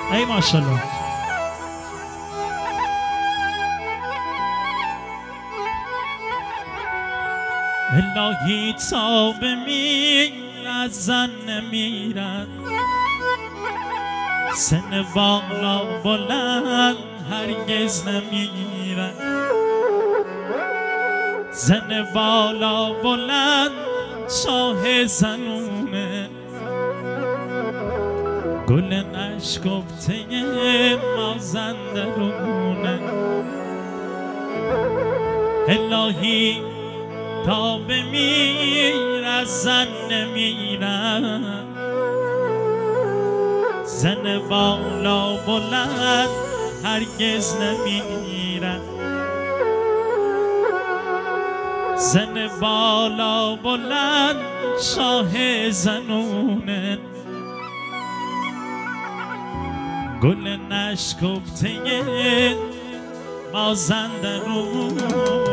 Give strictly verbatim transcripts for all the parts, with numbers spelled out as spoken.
ای ماشاءالله. الهی تا بمیر از زن نمیرد، سن بالا بلند هرگز نمیرد. زن بالا بلند شاه زنونه، گل نشکفته مازندرونه. الهی تا بمیر از زن نمیرد، زن بالا بلند هرگز نمیرد. زن بالا بلند شاه زنونه، گل نشکفته مازندرونه.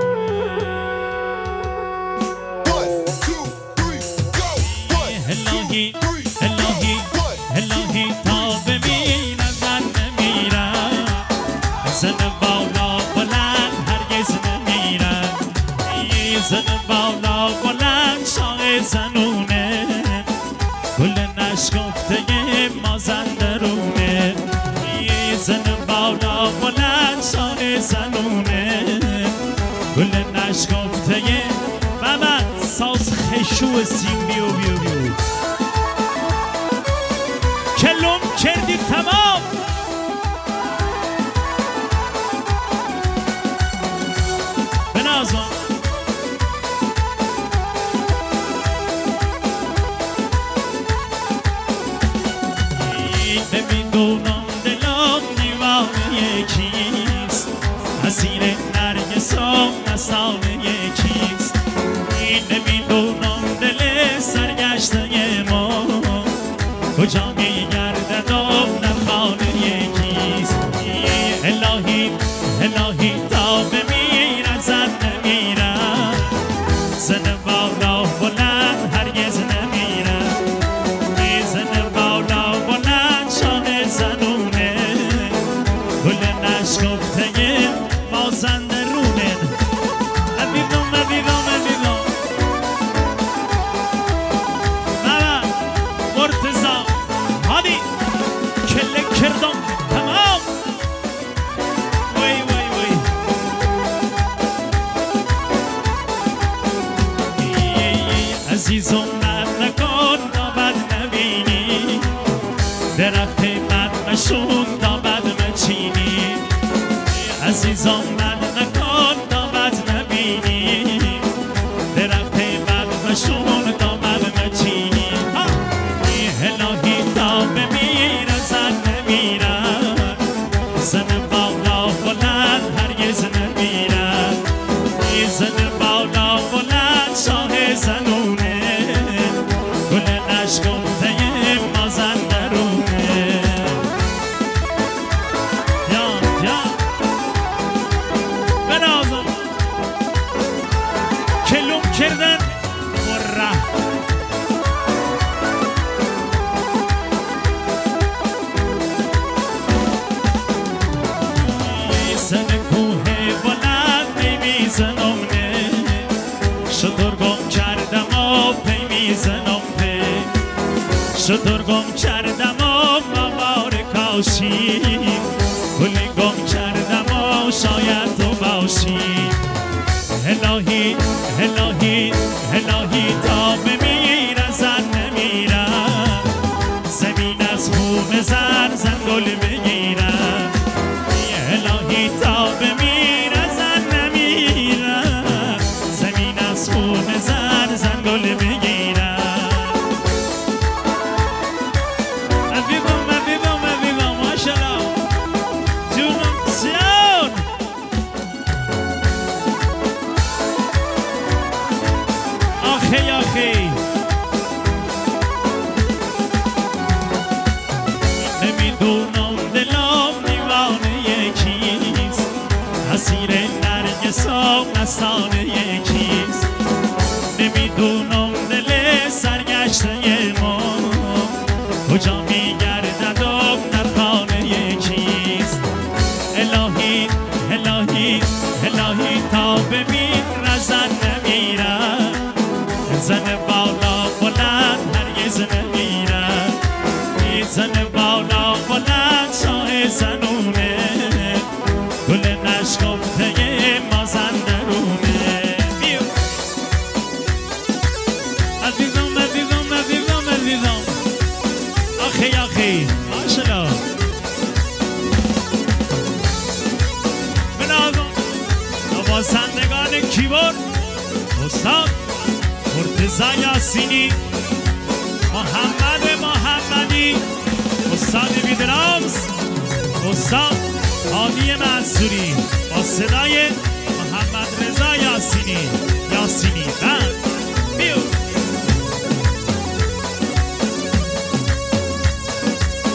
الهی الهی الهی تا بمیر از زن نمیرد، زن بالا بلند هرگز نمیرد. زن بالا بلند شاه زنونه، گل نشکفته مازندرونه. زن بالا بلند شاه زنونه، گل نشکفته. بابا ساز خشو سیم بیو بیو بیو کلم کردی تمام. بنازم نمیدونم دلم دیوانه کیست، اسیر نرگسم نسانه کیست. نمیدونم دل سرگشته ما کجا میگردد و نخانه کیست. الهی الهی تا بمیر از زن نمیرد، زن بالا بلند هرگز نمیرد. زن بالا بلند شاه زنونه، گل نشکفته مازندرونه. حبیبم حبیبم حبیبم بابا مرتضی هادی کله کردم تمام. وی وی وی عزیزم بد نکن تا بد نبینی، درخت بد مشون تا بد مچینی. عزیزم بد نکن تا بد نبینی، درخت بد مشون تا بد مچینی. الهی تا بمیر از زن نمیرد، زن بالا بلند هرگز نمیرد. زن بالا بلند شاه زنونه، گل نشکفته مازندرونه. جان جان بنازم کلوم کردن مره. سن کوه بلند میزنم نه، شطور گم کردم و پی میزنم پی. شطور گم کردم و بابار کاشی، گلی گم کردم و شاید تو باشی. الهی الهی الهی تا بمیر از زن نمیرد، زمین از خون زن زن گل بگیرد. الهی تا بمیر از زن نمیرد، زمین از خون زن زن گل بگیرد. حبیبم حبیبم حبیبم ماشاءالله جونم بسیار. آخی آخی نمیدونم دلم دیوانه کیست، اسیر نرگسم نسانه کیست. نمیدونم دل سرگشته ما کجا میگردد و نرخانه استاد مرتضی یاسینی، محمد محمدی، استاد ویدرامز، استاد هادی منصوری با صدای محمد رضا یاسینی یاسینی.